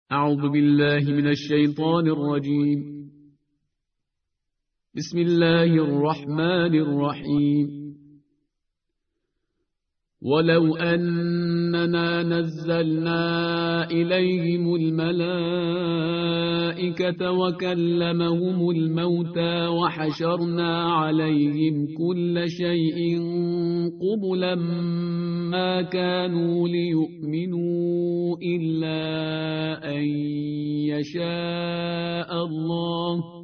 أعوذ بالله من الشيطان الرجيم. بسم الله الرحمن الرحيم. ولو أننا نزلنا إليهم الملائكة وكلمهم الموتى وحشرنا عليهم كل شيء قبلا ما كانوا ليؤمنوا إلا أن يشاء الله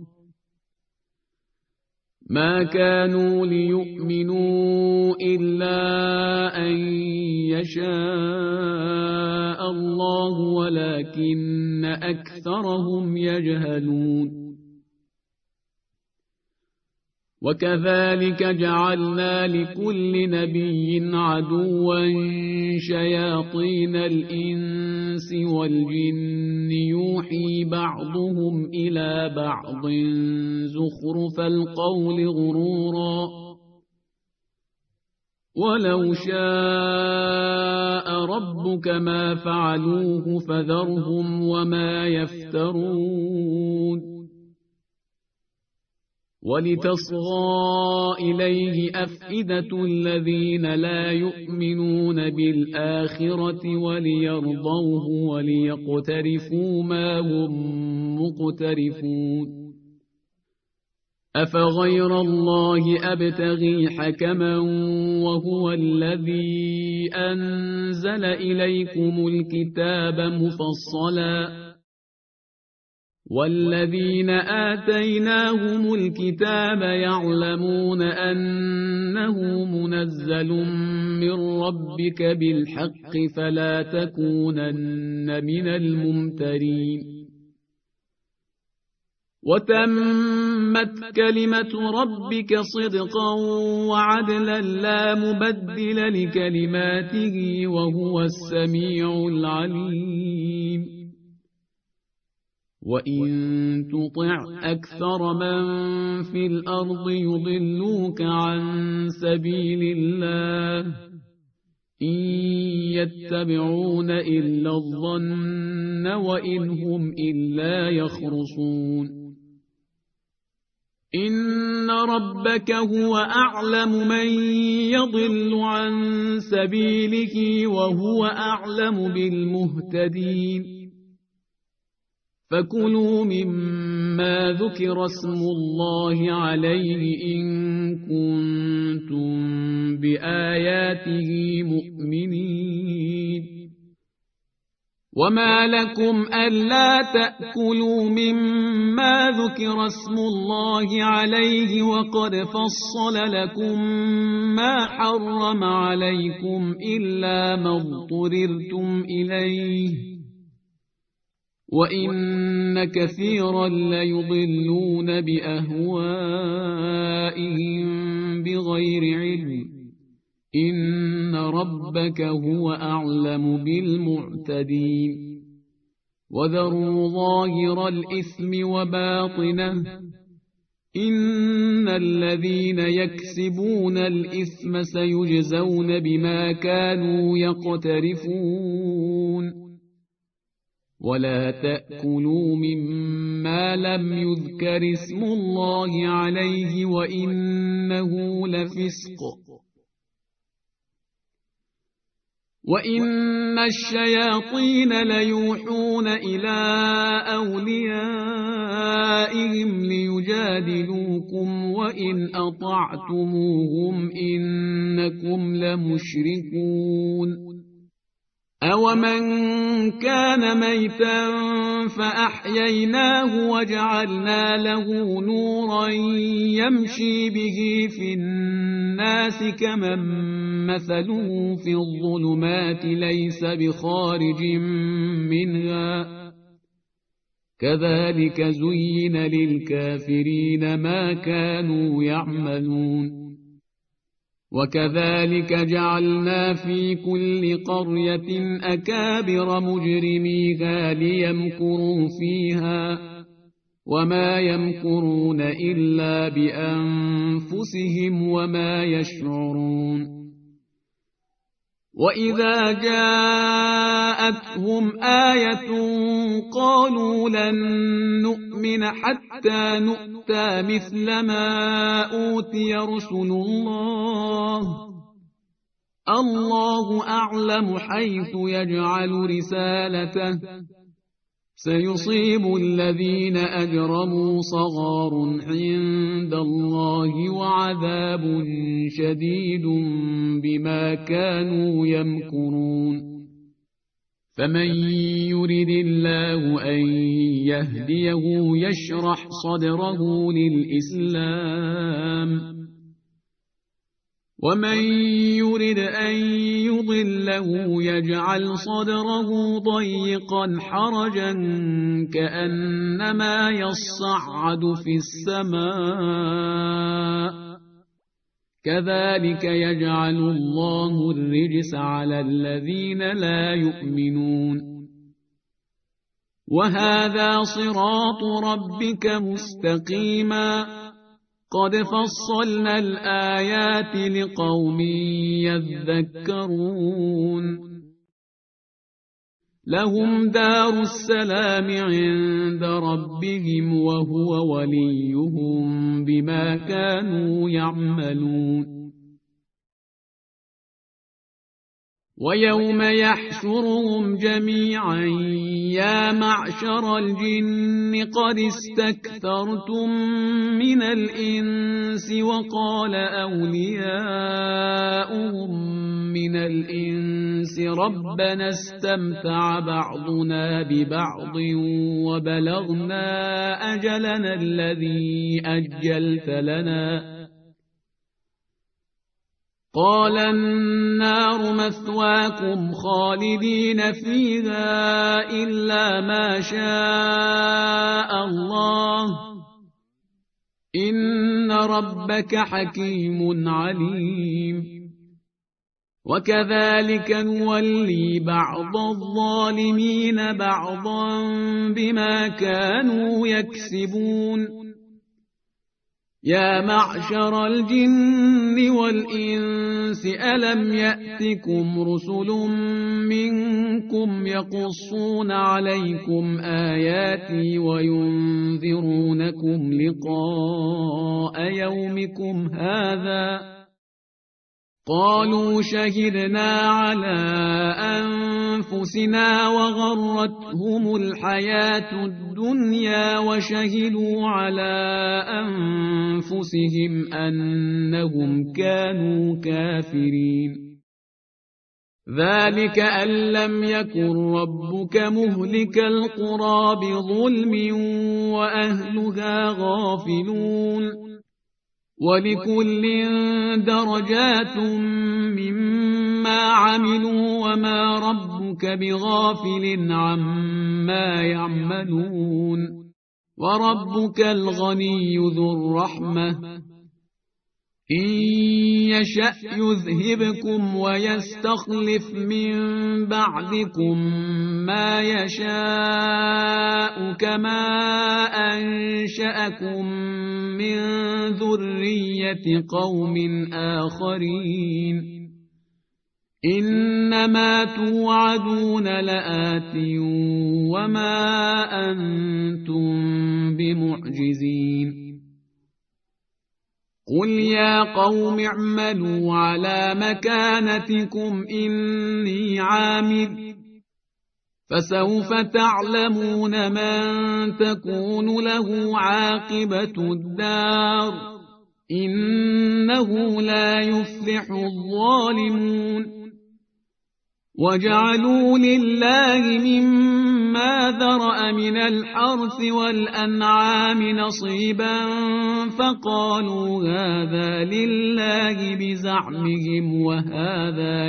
ولكن أكثرهم يجهلون. وكذلك جعلنا لكل نبي عدوا شياطين الإنس والجن يوحي بعضهم إلى بعض زخرف القول غرورا، ولو شاء ربك ما فعلوه فذرهم وما يفترون. ولتصغى إليه أفئدة الذين لا يؤمنون بالآخرة وليرضوه وليقترفوا ما هم مقترفون. أفغير الله أبتغي حكما وهو الذي أنزل إليكم الكتاب مفصلا، والذين آتيناهم الكتاب يعلمون أنه منزل من ربك بالحق فلا تكونن من الممترين. وتمت كلمة ربك صدقا وعدلا لا مبدل لكلماته وهو السميع العليم. وإن تطع أكثر من في الأرض يضلوك عن سبيل الله إن يتبعون إلا الظن وإن هم إلا يخرصون. إن ربك هو أعلم من يضل عن سبيله وهو أعلم بالمهتدين. فكلوا مما ذكر اسم الله عليه إن كنتم بآياته مؤمنين. وما لكم ألا تأكلوا مما ذكر اسم الله عليه وقد فصل لكم ما حرم عليكم إلا ما اضطررتم إليه، وإن كثيرا ليضلون بأهوائهم بغير علم. إن ربك هو أعلم بالمعتدين. وذروا ظاهر الإثم وباطنه إن الذين يكسبون الإثم سيجزون بما كانوا يقترفون. ولا تأكلوا مما لم يذكر اسم الله عليه وإنه لفسق. وإن الشياطين ليوحون إلى أوليائهم ليجادلوكم وإن أطعتموهم إنكم لمشركون. أومن كان ميتا فأحييناه وجعلنا له نورا يمشي به في الناس كمن مثله في الظلمات ليس بخارج منها كذلك زين للكافرين ما كانوا يعملون. وكذلك جعلنا في كل قرية أكابر مجرميها ليمكروا فيها وما يمكرون إلا بأنفسهم وما يشعرون. وإذا جاءتهم آية قالوا لن نؤمن حتى نؤتى مثل ما أوتي رسل الله أعلم حيث يجعل رسالته سيصيب الذين أجرموا صغار عند الله وعذاب شديد بما كانوا يمكرون فمن يرد الله أن يهديه يشرح صدره للإسلام ومن يرد أن يضله يجعل صدره ضيقا حرجا كأنما يصعد في السماء كذلك يجعل الله الرجس على الذين لا يؤمنون وهذا صراط ربك مستقيما قد فصلنا الآيات لقوم يذكرون لهم دار السلام عند ربهم وهو وليهم بما كانوا يعملون ويوم يحشرهم جميعا يا معشر الجن قد استكثرتم من الإنس وقال أولياؤهم من الإنس ربنا استمتع بعضنا ببعض وبلغنا أجلنا الذي أجلت لنا قال النار مثواكم خالدين فيها إلا ما شاء الله إن ربك حكيم عليم وكذلك نولي بعض الظالمين بعضا بما كانوا يكسبون يا معشر الجن والإنس ألم يأتكم رسل منكم يقصون عليكم آياتي وينذرونكم لقاء يومكم هذا قالوا شهدنا على أنفسنا وغرتهم الحياة الدنيا وشهدوا على أنفسهم أنهم كانوا كافرين ذلك أن لم يكن ربك مهلك القرى بظلم وأهلها غافلون ولكل درجات مما عملوا وما ربك بغافل عما يعملون وربك الغني ذو الرحمة إن يشأ يذهبكم ويستخلف من بعدكم ما يشاء كما أنشأكم من ذرية قوم آخرين إنما توعدون لآت وما أنتم بمعجزين قل يا قوم اعملوا على مكانتكم إني عامل فسوف تعلمون من تكون له عاقبة الدار إنه لا يفلح الظالمون وجعلوا لله مما ذرأ من الحرث والأنعام نصيبا فقالوا هذا لله بزعمهم وهذا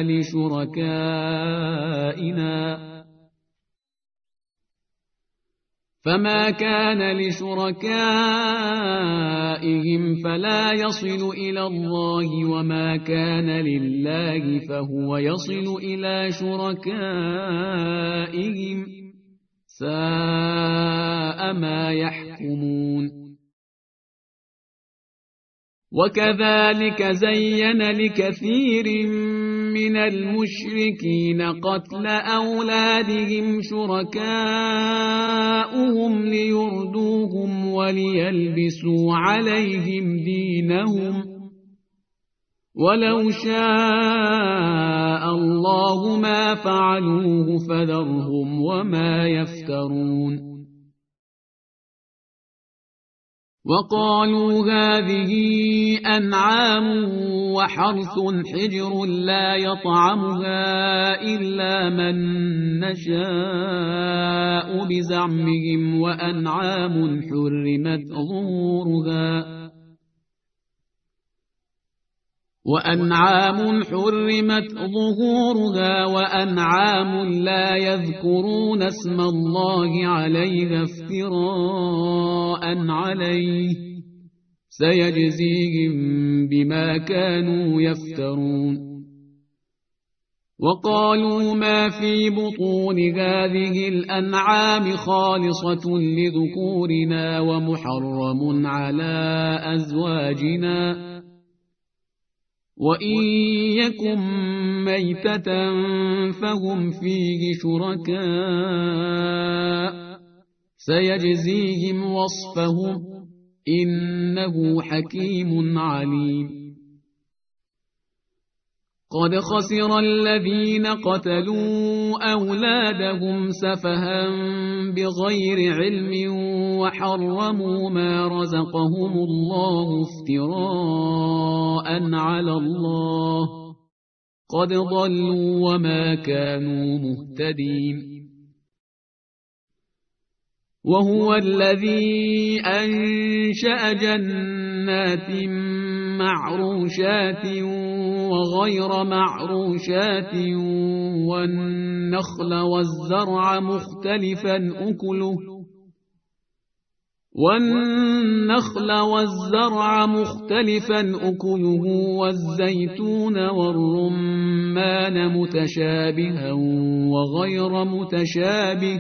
لشركائنا فما كان لشركائهم فلا يصل إلى الله وما كان لله فهو يصل إلى شركائهم ساء ما يحكمون وكذلك زين لكثير من المشركين قتل أولادهم شركاؤهم ليردوهم وليلبسوا عليهم دينهم ولو شاء الله ما فعلوه فذرهم وما يفترون وقالوا هذه أنعام وحرث حجر لا يطعمها إلا من نشاء بزعمهم وأنعام حرمت ظهورها وأنعام لا يذكرون اسم الله عليها افتراء عليه سيجزيهم بما كانوا يفترون وقالوا ما في بطون هذه الأنعام خالصة لذكورنا ومحرم على أزواجنا وإن يكن ميتة فهم فيه شركاء سيجزيهم وصفهم إنه حكيم عليم قد خسر الذين قتلوا أولادهم سفها بغير علم وحرموا ما رزقهم الله افتراء على الله قد ضلوا وما كانوا مهتدين وهو الذي أنشأ جنات معروشات وغير معروشات والنخل والزرع مختلفا أكله والزيتون والرمان متشابها وغير متشابه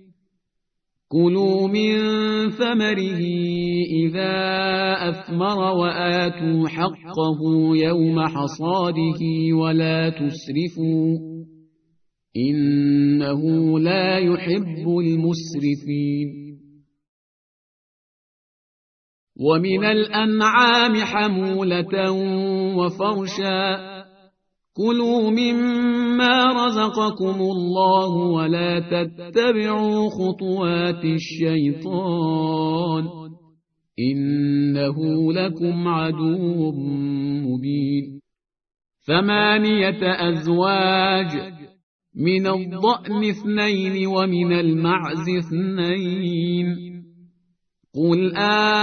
كلوا من ثمره إذا أثمر وآتوا حقه يوم حصاده ولا تسرفوا إنه لا يحب المسرفين ومن الأنعام حمولة وفرشا كلوا مما رزقكم الله ولا تتبعوا خطوات الشيطان إنه لكم عدو مبين 8 أزواج من الضأن 2 ومن المعز 2 قل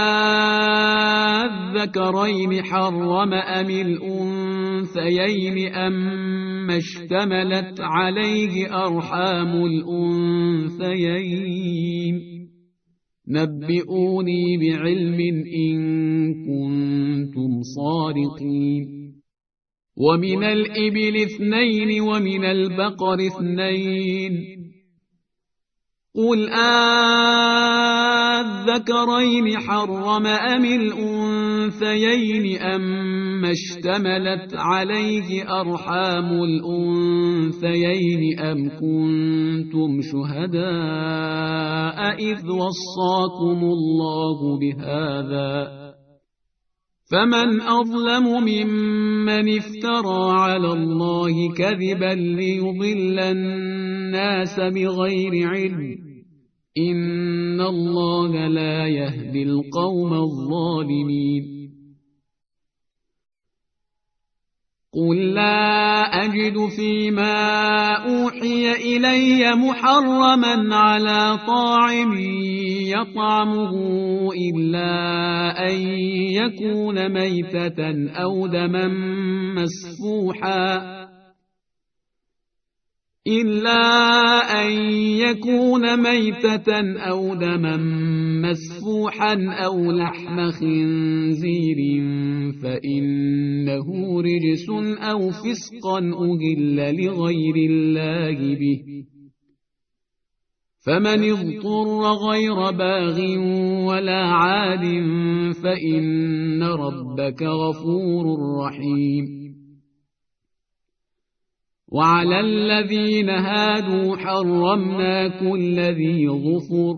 أذكرين حرم أم الأنثيين أما اشتملت عليه أرحام الأنثيين نبئوني بعلم إن كنتم صادقين ومن الإبل 2 ومن البقر 2 قل أذكرين حرم أم الأنثيين أما اشتملت عليه أرحام الأنثيين أم كنتم شهداء إذ وصاكم الله بهذا فمن أظلم ممن افترى على الله كذبا ليضل الناس بغير علم إن الله لا يهدي القوم الظالمين قل لا أجد فيما أوحي إلي محرما على طاعم يطعمه إلا أن يكون ميتة أو دما مسفوحا أو لحم خنزير فإنه رجس أو فسقا أهل لغير الله به فمن اضطر غير باغ ولا عاد فإن ربك غفور رحيم وعلى الذين هادوا حرمنا كل ذي ظفر،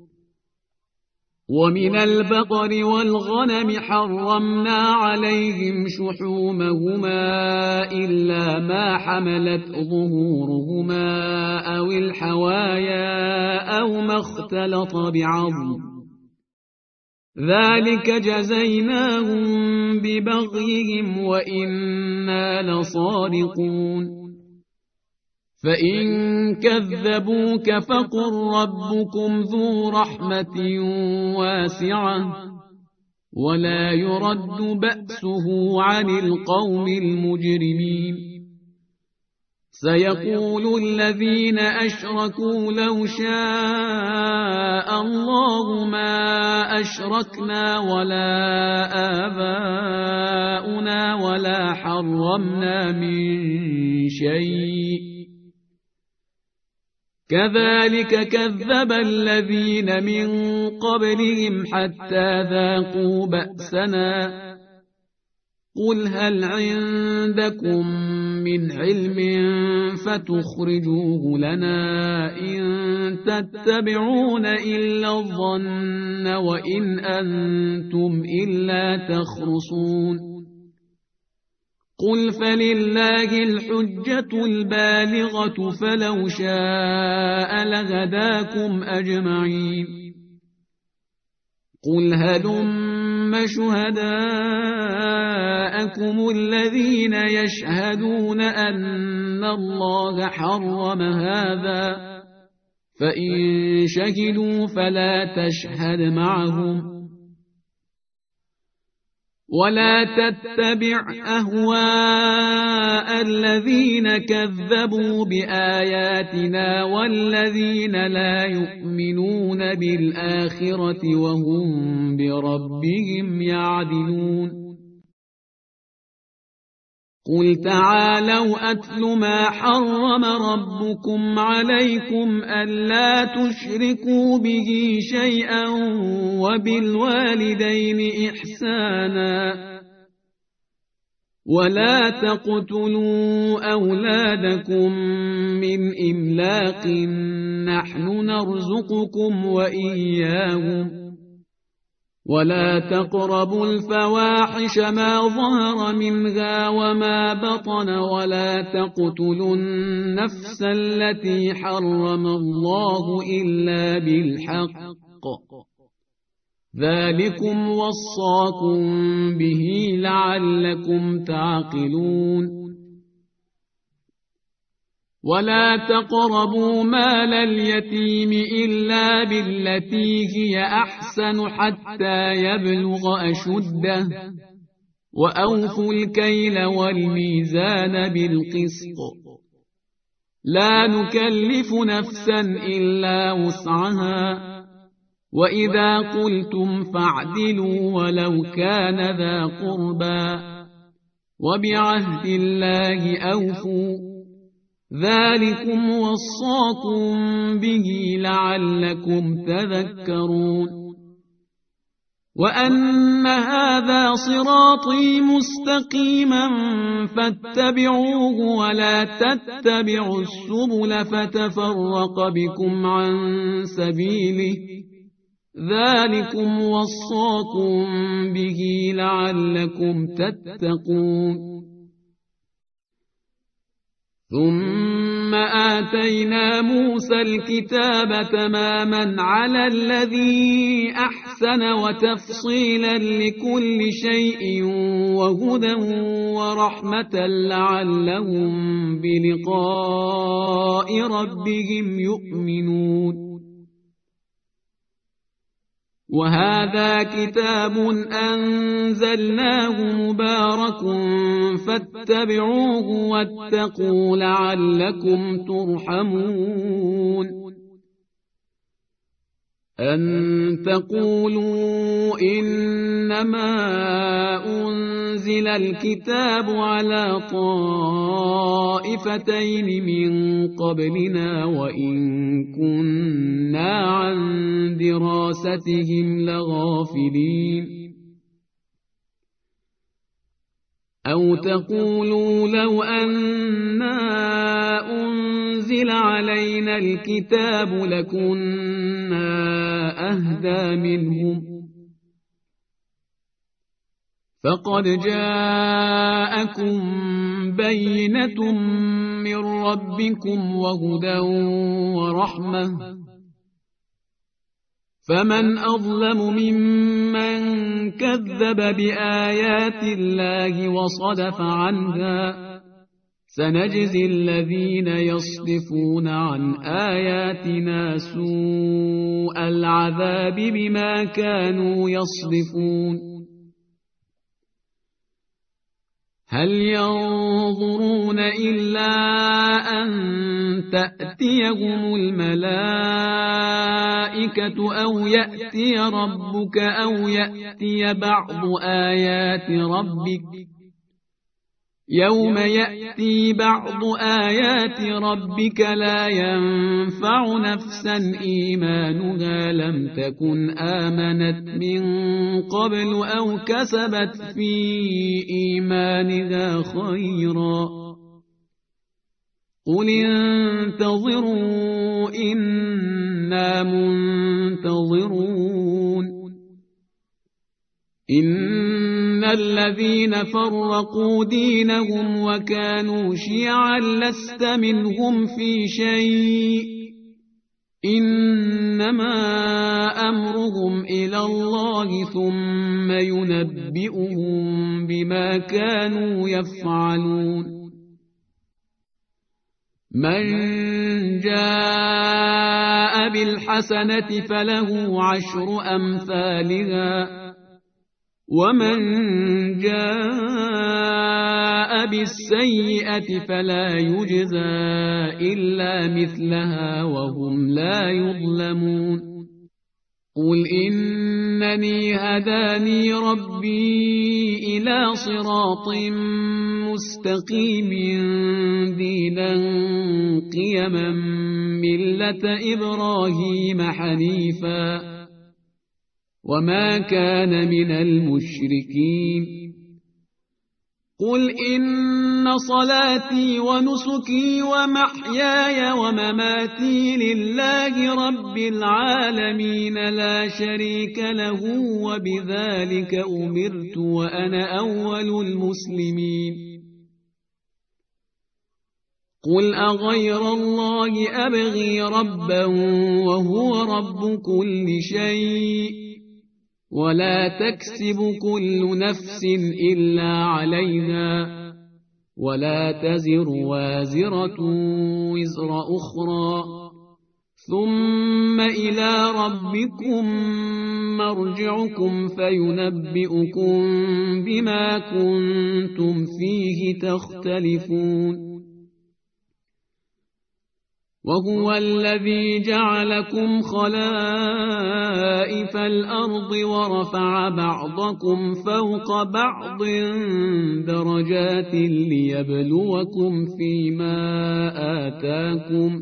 ومن البقر والغنم حرمنا عليهم شحومهما إلا ما حملت ظهورهما أو الحوايا أو ما اختلط بعظم، ذلك جزيناهم ببغيهم وإنا لصادقون. فإن كذبوك فقل ربكم ذو رحمة واسعة ولا يرد بأسه عن القوم المجرمين. سيقول الذين أشركوا لو شاء الله ما أشركنا ولا آباؤنا ولا حرمنا من شيء، كذلك كذب الذين من قبلهم حتى ذاقوا بأسنا. قل هل عندكم من علم فتخرجوه لنا، إن تتبعون إلا الظن وإن أنتم إلا تخرصون. قل فلله الحجة البالغة فلو شاء لهداكم أجمعين. قل هلم شهداءكم الذين يشهدون أن الله حرم هذا، فإن شهدوا فلا تشهد معهم، ولا تتبع أهواء الذين كذبوا بآياتنا والذين لا يؤمنون بالآخرة وهم بربهم يعدلون. قل تعالوا أتل ما حرم ربكم عليكم ألا تشركوا به شيئا وبالوالدين إحسانا، ولا تقتلوا أولادكم من إملاق، نحن نرزقكم وإياهم، ولا تقربوا الفواحش ما ظهر منها وما بطن، ولا تقتلوا النفس التي حرم الله إلا بالحق، ذلكم وصاكم به لعلكم تعقلون. ولا تقربوا مال اليتيم إلا بالتي هي أحسن حتى يبلغ أشده، وأوفوا الكيل والميزان بالقسط، لا نكلف نفسا إلا وسعها، وإذا قلتم فاعدلوا ولو كان ذا قربى، وبعهد الله أوفوا، ذلكم وصاكم به لعلكم تذكرون. وأن هذا صراطي مستقيما فاتبعوه ولا تتبعوا السبل فتفرق بكم عن سبيله، ذلكم وصاكم به لعلكم تتقون. ثم آتينا موسى الكتاب تماما على الذي أحسن وتفصيلا لكل شيء وهدى ورحمة لعلهم بلقاء ربهم يؤمنون. وهذا كتاب أنزلناه مبارك فاتبعوه واتقوا لعلكم ترحمون. أن تقولوا إنما أنزل الكتاب على طائفتين من قبلنا وإن كنا عن دراستهم لغافلين. أو تقولوا لو أنا أنزل علينا الكتاب لكنا أهدى منهم فقد جاءكم بينة من ربكم وهدى ورحمة فمن أظلم ممن كذب بآيات الله وصدف عنها سنجزي الذين يصدفون عن آياتنا سوء العذاب بما كانوا يصدفون هل ينظرون إلا أن تأتيهم الملائكة أو يأتي ربك أو يأتي بعض آيات ربك يوم يأتي بعض آيات ربك لا ينفع نفسا إيمانها لم تكن آمنت من قبل أو كسبت في إيمانها خيرا قل انتظروا إنا منتظرون إن الذين فرقوا دينهم وكانوا شيعا لست منهم في شيء إنما أمرهم إلى الله ثم ينبئهم بما كانوا يفعلون من جاء بالحسنة فله 10 أمثالها ومن جاء بالسيئة فلا يجزى إلا مثلها وهم لا يظلمون قل إنني هداني ربي إلى صراط مستقيم دينا قيما ملة إبراهيم حنيفا وما كان من المشركين قل إن صلاتي ونسكي ومحياي ومماتي لله رب العالمين لا شريك له وبذلك أمرت وأنا أول المسلمين قل أغير الله أبغي ربا وهو رب كل شيء ولا تكسب كل نفس إلا عليها ولا تزر وازرة وزر أخرى ثم إلى ربكم مرجعكم فينبئكم بما كنتم فيه تختلفون وهو الذي جعلكم خلائف الأرض ورفع بعضكم فوق بعض درجات ليبلوكم فيما آتاكم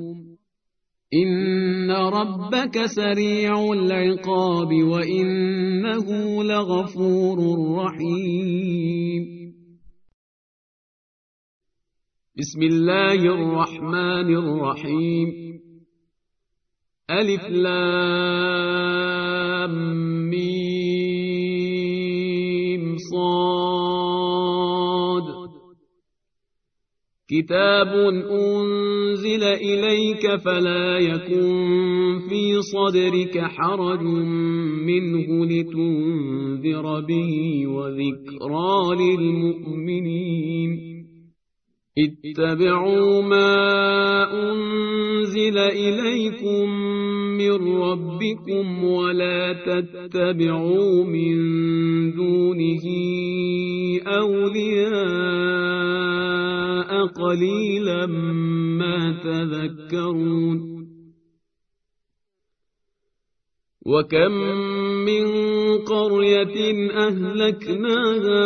إن ربك سريع العقاب وإنه لغفور رحيم بسم الله الرحمن الرحيم ألف لام ميم صاد كتاب أنزل إليك فلا يكن في صدرك حرج منه لتنذر به وذكرى للمؤمنين اتبعوا ما أنزل إليكم من ربكم ولا تتبعوا من دونه أولياء قليلا ما تذكرون وكم من قرية أهلكناها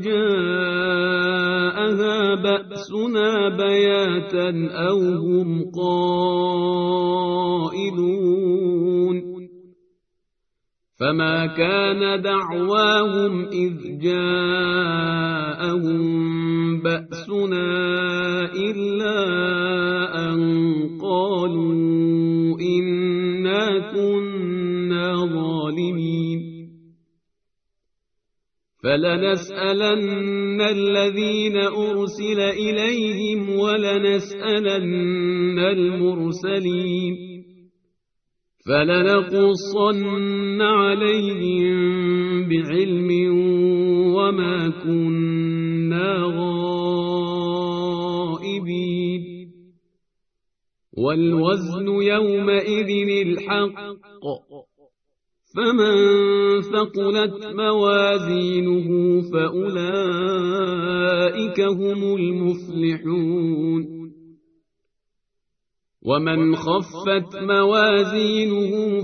فجاءها بأسنا بياتا أو هم قائلون فما كان دعواهم إذ جاءهم بأسنا إلا أن قالوا إنا كنا ظالمين فلنسألن الذين أرسل إليهم ولنسألن المرسلين فلنقصن عليهم بعلم وما كنا غائبين والوزن يومئذ الحق فمن ثقلت موازينه فأولئك هم المفلحون ومن خفت موازينه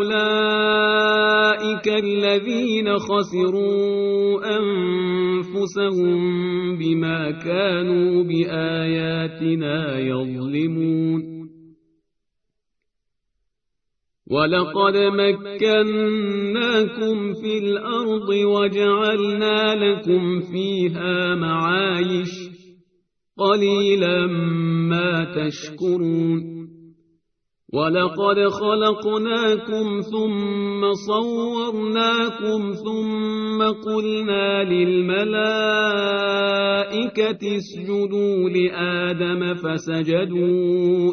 فأولئك الذين خسروا أنفسهم بما كانوا بآياتنا يظلمون ولقد مكناكم في الأرض وجعلنا لكم فيها معايش قليلا ما تشكرون ولقد خلقناكم ثم صورناكم ثم قلنا للملائكة اسجدوا لآدم فسجدوا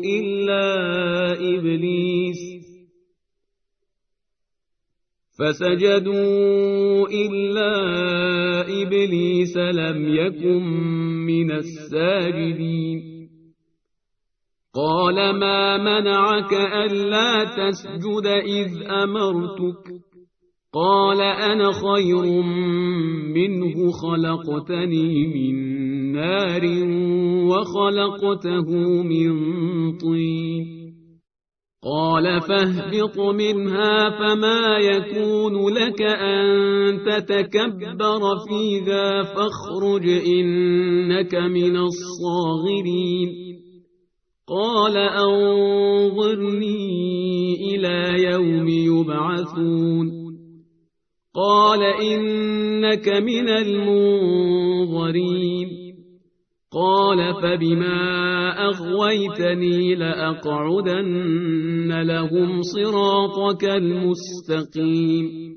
إلا إبليس لم يكن من الساجدين قال ما منعك ألا تسجد إذ أمرتك قال أنا خير منه خلقتني من نار وخلقته من طين قال فاهبط منها فما يكون لك أن تتكبر فيها فاخرج إنك من الصاغرين قال أنظرني إلى يوم يبعثون قال إنك من المنظرين قال فبما أغويتني لأقعدن لهم صراطك المستقيم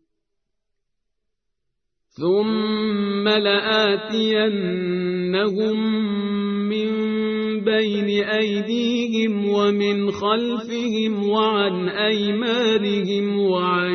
ثم لآتينهم من بين أيديهم ومن خلفهم وعن أيمانهم وعن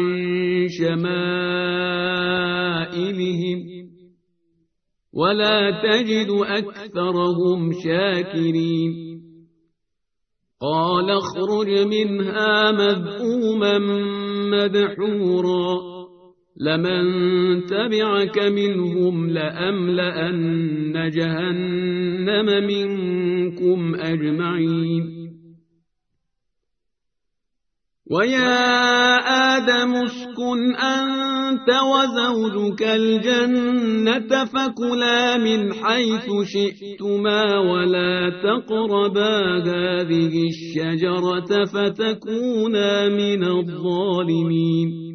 شمائلهم ولا تجد أكثرهم شاكرين قال اخرج منها مذءوما مدحورا لمن تبعك منهم لأملأن جهنم منكم أجمعين ويا آدم اسكن أنت وزوجك الجنة فكلا من حيث شئتما ولا تقربا هذه الشجرة فتكونا من الظالمين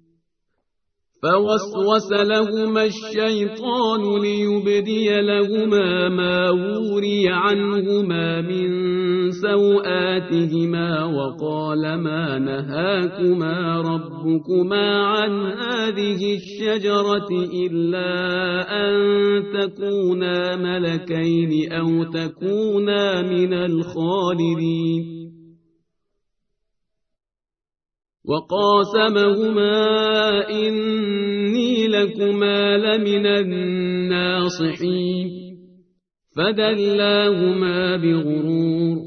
فوسوس لهما الشيطان ليبدي لهما ما وري عنهما من سوآتهما وقال ما نهاكما ربكما عن هذه الشجرة إلا أن تكونا ملكين أو تكونا من الخالدين وقاسمهما إني لكما لمن الناصحين فدلاهما بغرور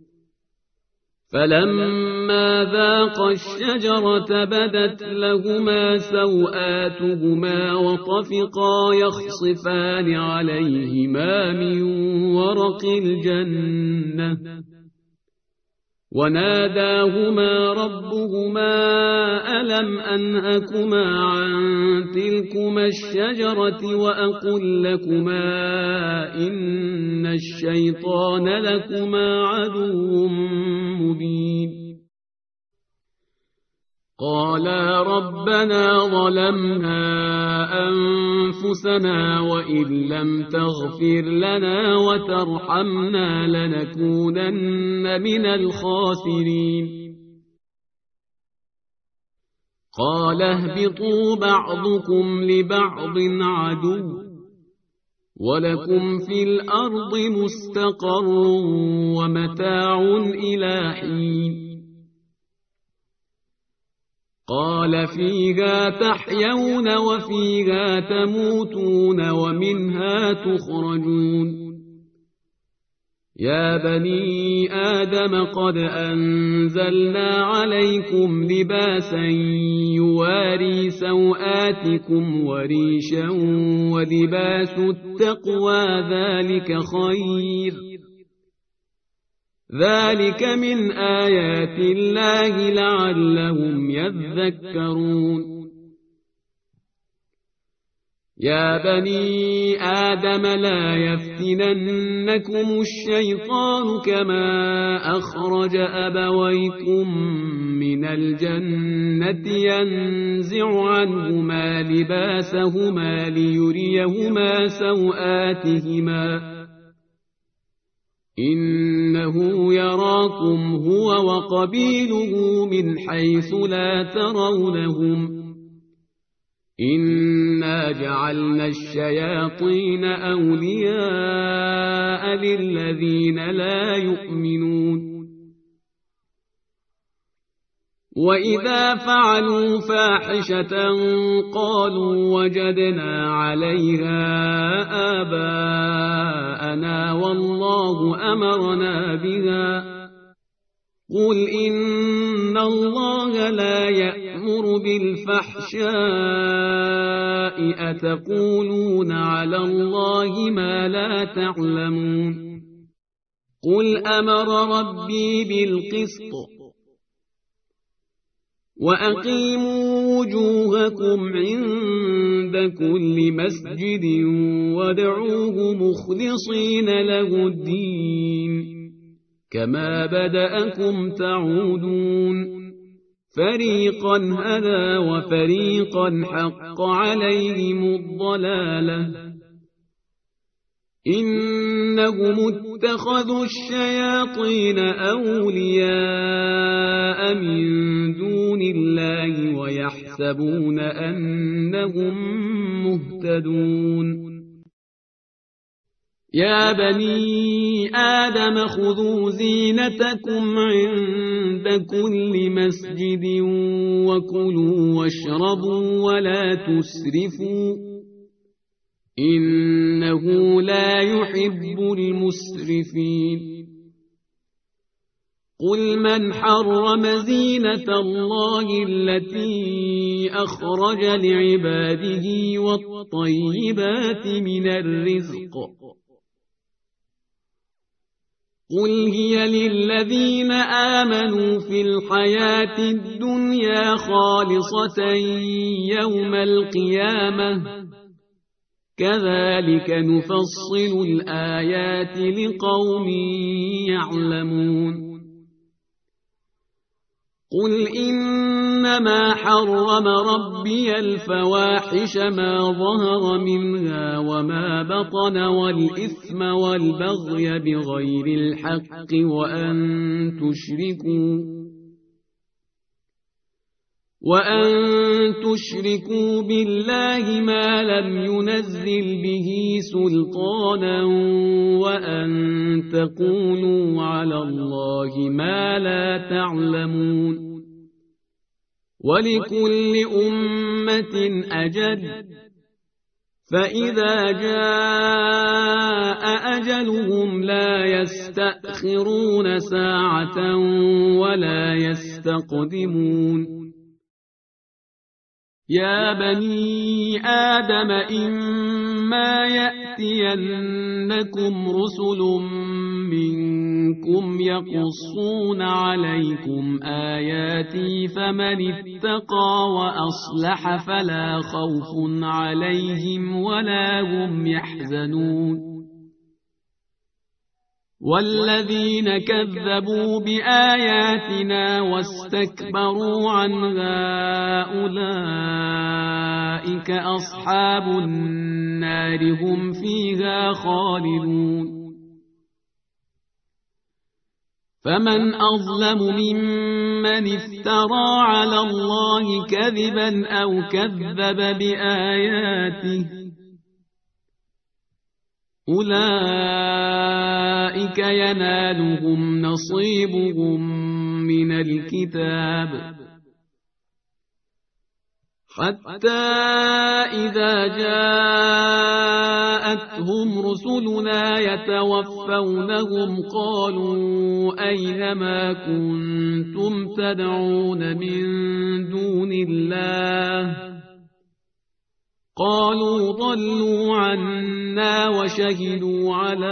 فلما ذاقا الشجرة بدت لهما سوآتهما وطفقا يخصفان عليهما من ورق الجنة وناداهما ربهما ألم أنهكما عن تلكما الشجرة وأقل لكما إن الشيطان لكما عدو مبين قالا ربنا ظلمنا أنفسنا وإن لم تغفر لنا وترحمنا لنكونن من الخاسرين قال اهبطوا بعضكم لبعض عدو ولكم في الأرض مستقر ومتاع إلى حين قال فيها تحيون وفيها تموتون ومنها تخرجون يا بني آدم قد أنزلنا عليكم لباسا يواري سوآتكم وريشا ولباس التقوى ذلك خير ذلك من آيات الله لعلهم يذكرون يا بني آدم لا يفتننكم الشيطان كما أخرج أبويكم من الجنة ينزع عنهما لباسهما ليريهما سوآتهما إنه يراكم هو وقبيله من حيث لا ترونهم إنا جعلنا الشياطين أولياء للذين لا يؤمنون وإذا فعلوا فاحشة قالوا وجدنا عليها آباءنا والله أمرنا بها قل إن الله لا يأمر بالفحشاء أتقولون على الله ما لا تعلمون قل أمر ربي بالقسط وأقيموا وجوهكم عند كل مسجد وادعوه مخلصين له الدين كما بدأكم تعودون فريقا هدى وفريقا حق عليهم الضلالة إنهم اتخذوا الشياطين أولياء من دون الله ويحسبون أنهم مهتدون يا بني آدم خذوا زينتكم عند كل مسجد وكلوا واشربوا ولا تسرفوا إنه لا يحب المسرفين قل من حرم زينة الله التي أخرج لعباده والطيبات من الرزق قل هي للذين آمنوا في الحياة الدنيا خالصة يوم القيامة كذلك نفصل الآيات لقوم يعلمون قل إنما حرم ربي الفواحش ما ظهر منها وما بطن والإثم والبغي بغير الحق وأن تشركوا بالله ما لم ينزل به سلطانا وأن تقولوا على الله ما لا تعلمون ولكل أمة أجل فإذا جاء أجلهم لا يستأخرون ساعة ولا يستقدمون يا بني آدم إما يأتينكم رسل منكم يقصون عليكم آياتي فمن اتقى وأصلح فلا خوف عليهم ولا هم يحزنون والذين كذبوا بآياتنا واستكبروا عنها أولئك أصحاب النار هم فيها خالدون فمن أظلم ممن افترى على الله كذبا أو كذب بآياته أولئك ينالهم نصيبهم من الكتاب حتى إذا جاءتهم رسلنا يتوفونهم قالوا أين ما كنتم تدعون من دون الله قالوا ضلوا عنا وشهدوا على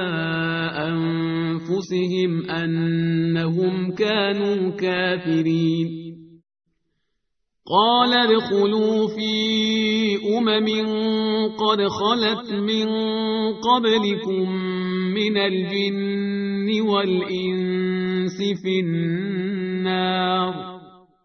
أنفسهم أنهم كانوا كافرين قال ادخلوا في قد خلت من قبلكم من الجن والإنس في النار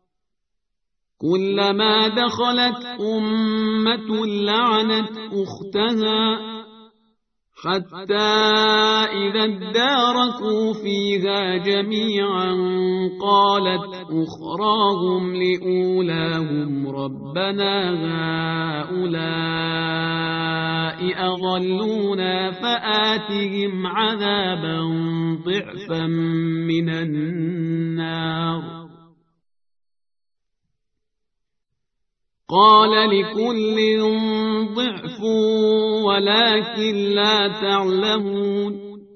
كلما دخلت أمة لعنت أختها حتى إذا اداركوا فيها جميعا قالت أخراهم لأولاهم ربنا هؤلاء أضلونا فآتهم عذابا ضعفا من النار قال لكل ضعف ولكن لا تعلمون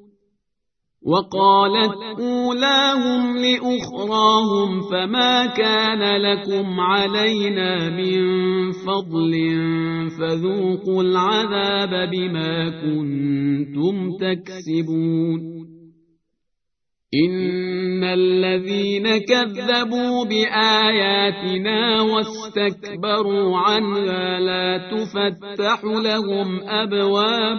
وقالت أولاهم لأخراهم فما كان لكم علينا من فضل فذوقوا العذاب بما كنتم تكسبون إن الذين كذبوا بآياتنا واستكبروا عنها لا تفتح لهم أبواب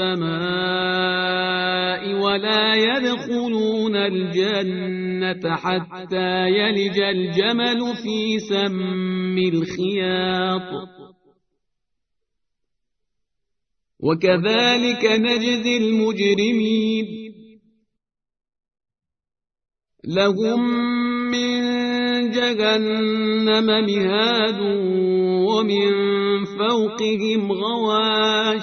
السماء ولا يدخلون الجنة حتى يلج الجمل في سم الخياط وكذلك نجزي المجرمين لهم من جهنم مهاد ومن فوقهم غواش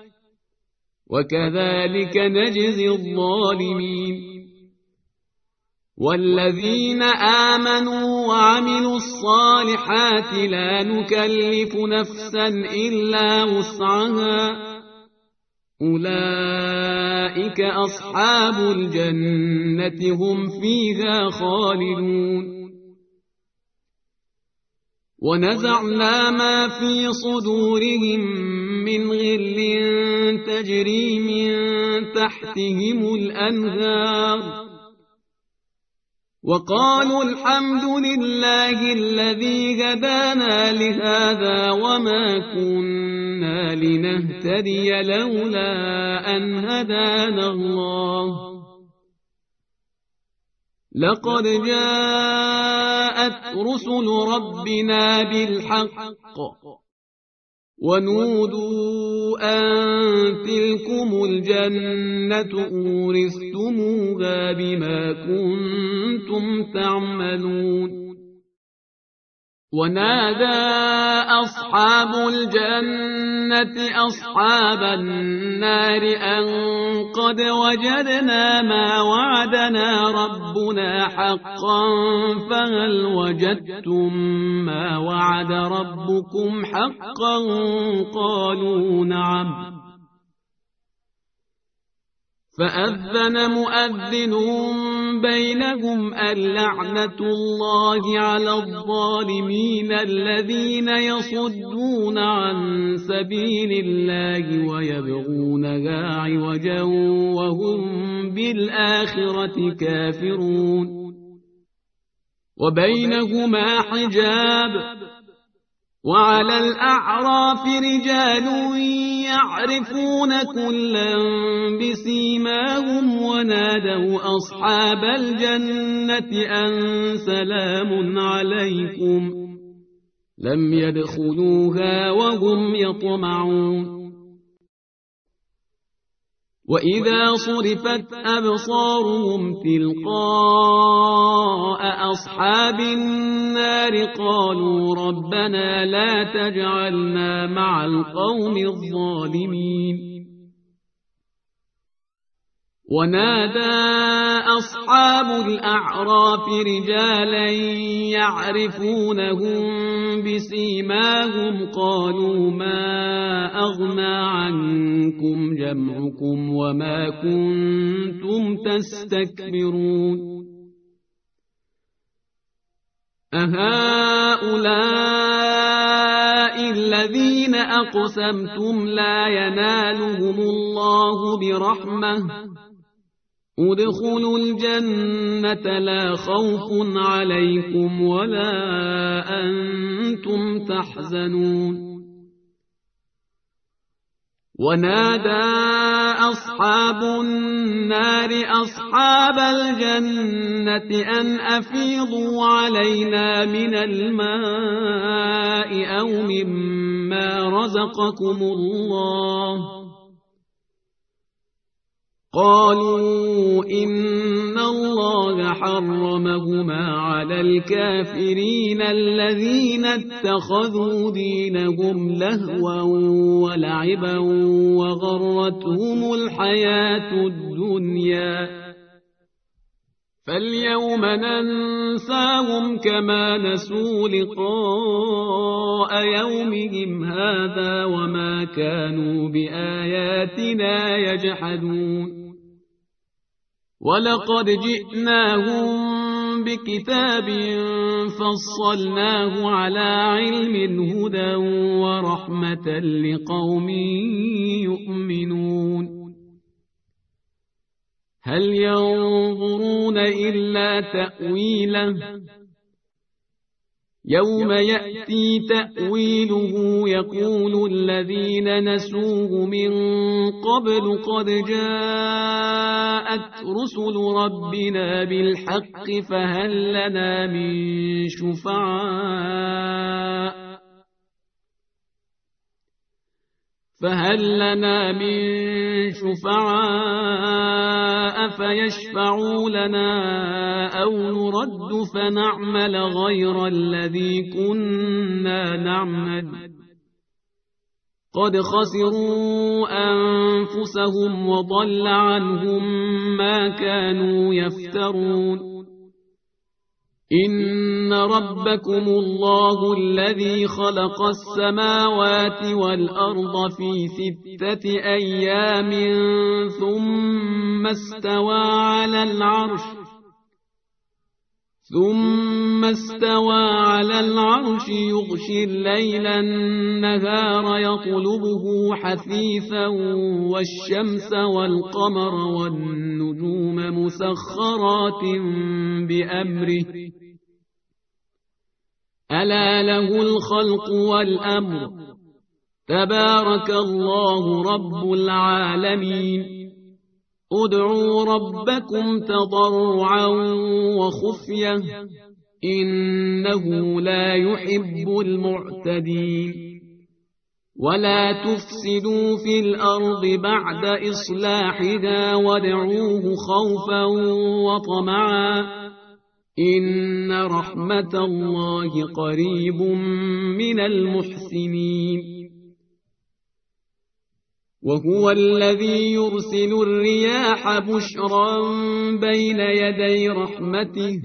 وكذلك نجزي الظالمين والذين آمنوا وعملوا الصالحات لا نكلف نفسا إلا وسعها أولئك أصحاب الجنة هم فيها خالدون ونزعنا ما في صدورهم من غل تجري من تحتهم الأنهار وقالوا الحمد لله الذي هدانا لهذا وما كنا لنهتدي لولا أن هدانا الله لقد جاءت رسل ربنا بالحق ونودوا أن تلكم الجنة أورثتموها بما كنتم تعملون ونادى أصحاب الجنة أصحاب النار أن قد وجدنا ما وعدنا ربنا حقا فهل وجدتم ما وعد ربكم حقا قالوا نعم فأذن مؤذن بينهم اللعنة الله على الظالمين الذين يصدون عن سبيل الله ويبغونها عوجا وهم بالآخرة كافرون وبينهما حجاب وعلى الأعراف رجال يعرفون كلا بسيماهم ونادوا أصحاب الجنة أن سلام عليكم لم يدخلوها وهم يطمعون وإذا صرفت أبصارهم تلقاء أصحاب النار قالوا ربنا لا تجعلنا مع القوم الظالمين ونادى أصحاب الأعراف رجالا يعرفونهم بسيماهم قالوا ما أغنى عنكم جمعكم وما كنتم تستكبرون أهؤلاء الذين أقسمتم لا ينالهم الله برحمة ادخلوا الجنة لا خوف عليكم ولا أنتم تحزنون ونادى أصحاب النار أصحاب الجنة أن أفيضوا علينا من الماء أو مما رزقكم الله قالوا إن الله حرمهما على الكافرين الذين اتخذوا دينهم لهوا ولعبا وغرتهم الحياة الدنيا فاليوم ننساهم كما نسوا لقاء يومهم هذا وما كانوا بآياتنا يجحدون ولقد جئناهم بكتاب فصلناه على علم هدى ورحمة لقوم يؤمنون هل ينظرون إلا تأويله يوم يأتي تأويله يقول الذين نسوه من قبل قد جاءت رسل ربنا بالحق فهل لنا من شفعاء فيشفعوا لنا أو نرد فنعمل غير الذي كنا نعمل قد خسروا أنفسهم وضل عنهم ما كانوا يفترون إن ربكم الله الذي خلق السماوات والأرض في 6 أيام ثم استوى على العرش يغشي الليل النهار يطلبه حثيثا والشمس والقمر والنجوم مسخرات بأمره ألا له الخلق والأمر تبارك الله رب العالمين ادعوا ربكم تضرعا وخفية إنه لا يحب المعتدين ولا تفسدوا في الأرض بعد إصلاحها وادعوه خوفا وطمعا إن رحمة الله قريب من المحسنين وهو الذي يرسل الرياح بشرا بين يدي رحمته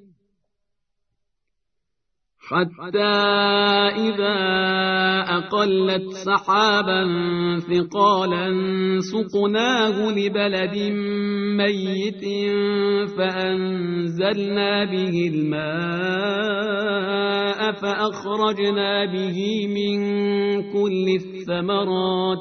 حتى إذا أقلت سحابا ثقالا سقناه لبلد ميت فأنزلنا به الماء فأخرجنا به من كل الثمرات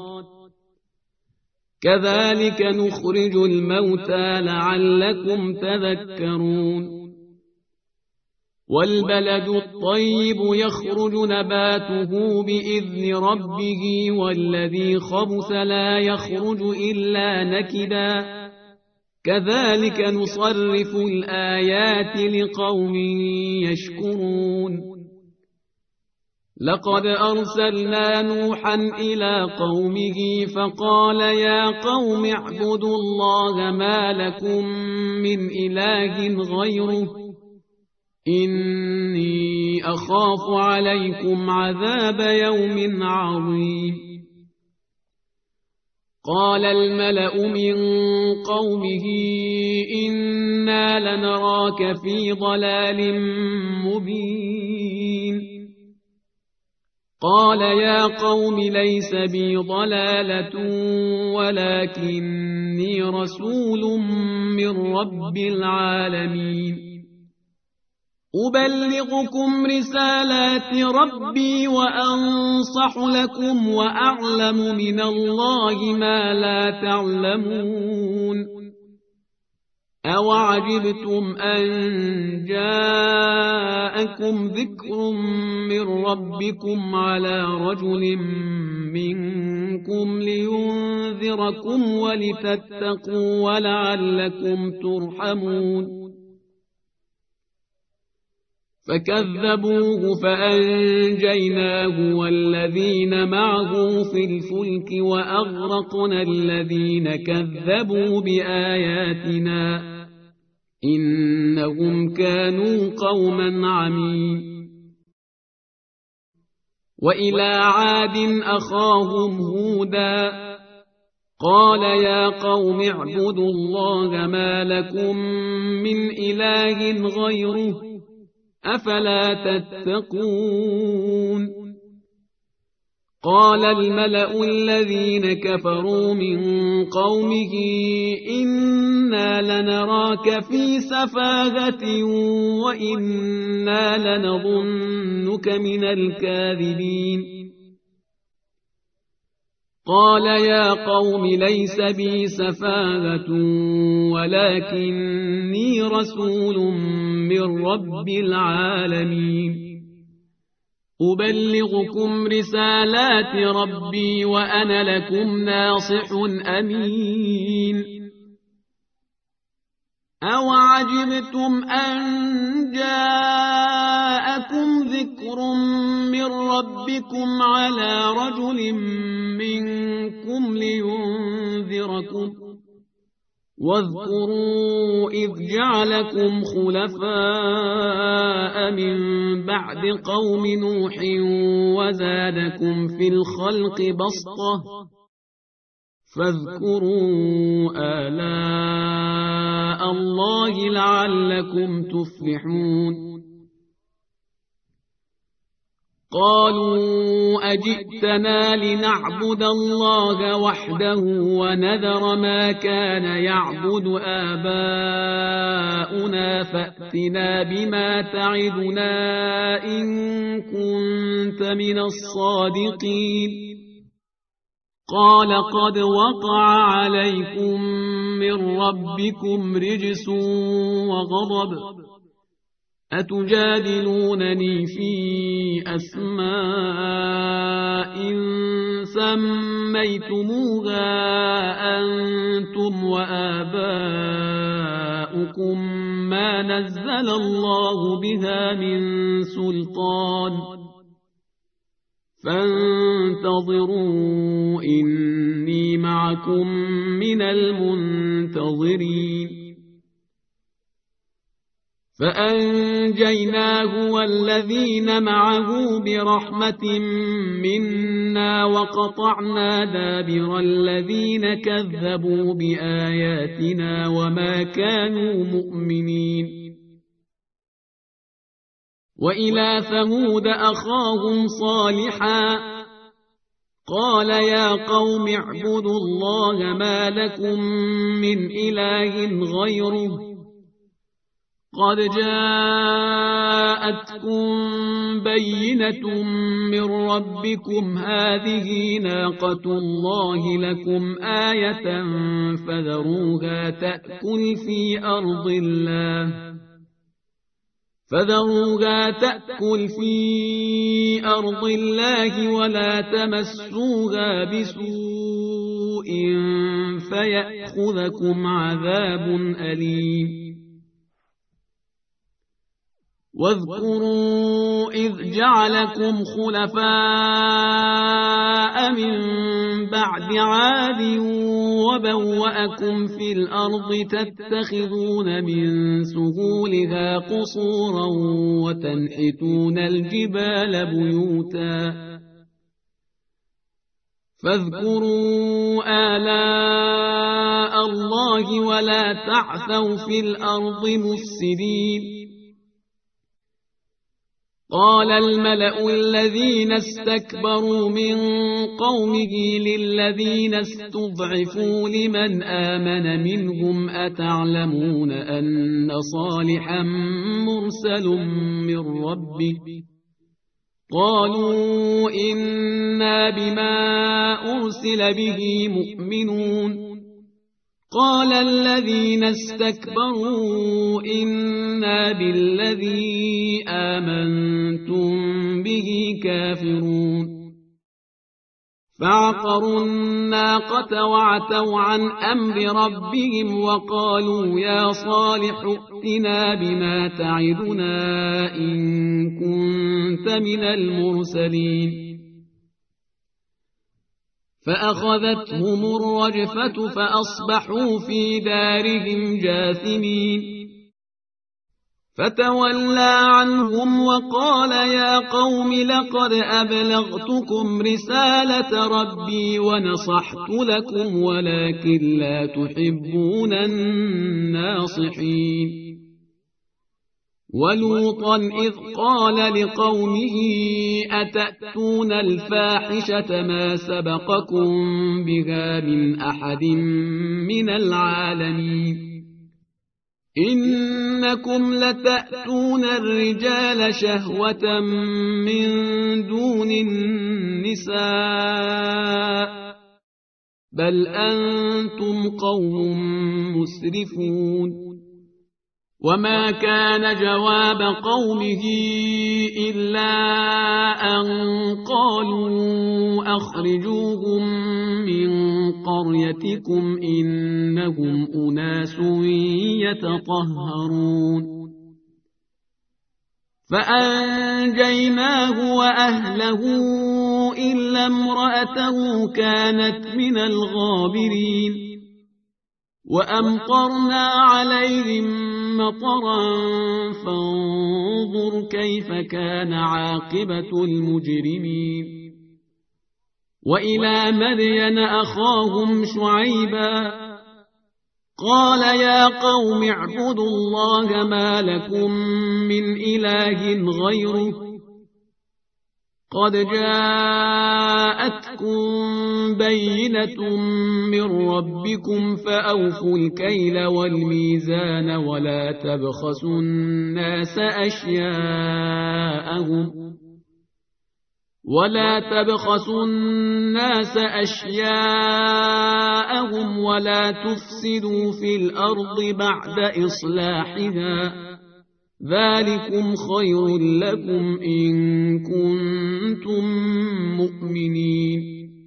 كذلك نخرج الموتى لعلكم تذكرون والبلد الطيب يخرج نباته بإذن ربه والذي خبث لا يخرج إلا نكدا كذلك نصرف الآيات لقوم يشكرون لقد أرسلنا نوحا إلى قومه فقال يا قوم اعبدوا الله ما لكم من إله غيره إني أخاف عليكم عذاب يوم عظيم قال الملأ من قومه إنا لنراك في ضلال مبين قال يا قوم ليس بي ضلالة ولكني رسول من رب العالمين أبلغكم رسالات ربي وأنصح لكم وأعلم من الله ما لا تعلمون أوعجبتم أن جاءكم ذكر من ربكم على رجل منكم لينذركم ولتتقوا ولعلكم ترحمون فكذبوه فأنجيناه والذين معه في الفلك وأغرقنا الذين كذبوا بآياتنا إنهم كانوا قوما عمين وإلى عاد أخاهم هودا قال يا قوم اعبدوا الله ما لكم من إله غيره أفلا تتقون قال الملأ الذين كفروا من قومه إنا لنراك في سفاهة وإنا لنظنك من الكاذبين قال يا قوم ليس بي سفاهة ولكني رسول من رب العالمين أبلغكم رسالات ربي وأنا لكم ناصح أمين أوعجبتم أن جاءكم ذكر من ربكم على رجل منكم لينذركم واذكروا إذ جعلكم خلفاء من بعد قوم نوح وزادكم في الخلق بسطة فاذكروا آلاء الله لعلكم تفلحون قالوا أجئتنا لنعبد الله وحده ونذر ما كان يعبد آباؤنا فأتنا بما تعدنا إن كنت من الصادقين قال قد وقع عليكم من ربكم رجس وغضب أتجادلونني في أسماء سميتموها أنتم وآباؤكم ما نزل الله بها من سلطان فانتظروا إني معكم من المنتظرين فأنجيناه والذين معه برحمة منا وقطعنا دابر الذين كذبوا بآياتنا وما كانوا مؤمنين وإلى ثمود أخاهم صالحا قال يا قوم اعبدوا الله ما لكم من إله غيره قد جاءتكم بينة من ربكم هذه ناقة الله لكم آية فذروها تأكل في أرض الله فذروها تأكل في أرض الله ولا تمسوها بسوء فيأخذكم عذاب أليم. واذكروا إذ جعلكم خلفاء من بعد عاد وبوأكم في الأرض تتخذون من سهولها قصورا وتنحتون الجبال بيوتا فاذكروا آلاء الله ولا تعثوا في الأرض مفسدين. قال الملأ الذين استكبروا من قومه للذين استضعفوا لمن آمن منهم أتعلمون أن صالحا مرسل من ربه قالوا إنا بما أرسل به مؤمنون. قال الذين استكبروا إنا بالذي آمنتم به كافرون. فعقروا الناقة وعتوا عن أمر ربهم وقالوا يا صالح ائتنا بما تعدنا إن كنت من المرسلين. فأخذتهم الرجفة فأصبحوا في دارهم جاثمين. فتولى عنهم وقال يا قوم لقد أبلغتكم رسالة ربي ونصحت لكم ولكن لا تحبون الناصحين. ولوطا إذ قال لقومه أتأتون الفاحشة ما سبقكم بها من أحد من العالمين إنكم لتأتون الرجال شهوة من دون النساء بل أنتم قوم مسرفون. وما كان جواب قومه إلا أن قالوا أخرجوهم من قريتكم إنهم أناس يتطهرون. فأنجيناه وأهله إلا امرأته كانت من الغابرين. وأمطرنا عليهم مطرا فانظر كيف كان عاقبة المجرمين. وإلى مدين أخاهم شعيبا قال يا قوم اعبدوا الله ما لكم من إله غيره قد جاءتكم بينة من ربكم فأوفوا الكيل والميزان ولا تبخسوا الناس أشياءهم ولا تفسدوا في الأرض بعد إصلاحها ذلكم خير لكم إن كنتم مؤمنين.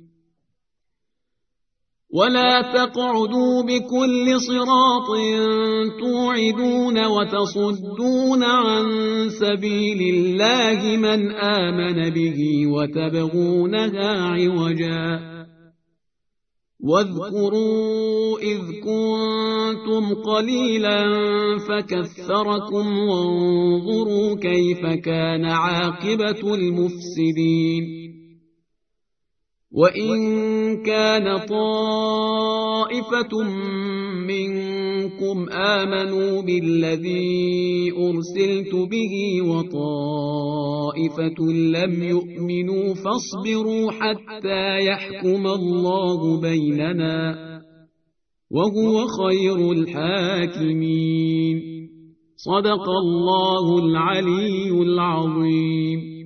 ولا تقعدوا بكل صراط توعدون وتصدون عن سبيل الله من آمن به وتبغونها عوجا. واذكروا إذ كنتم قليلا فكثركم وانظروا كيف كان عاقبة المفسدين. وإن كان طائفة منكم آمنوا بالذي أرسلت به وطائفة لم يؤمنوا فاصبروا حتى يحكم الله بيننا وهو خير الحاكمين. صدق الله العلي العظيم.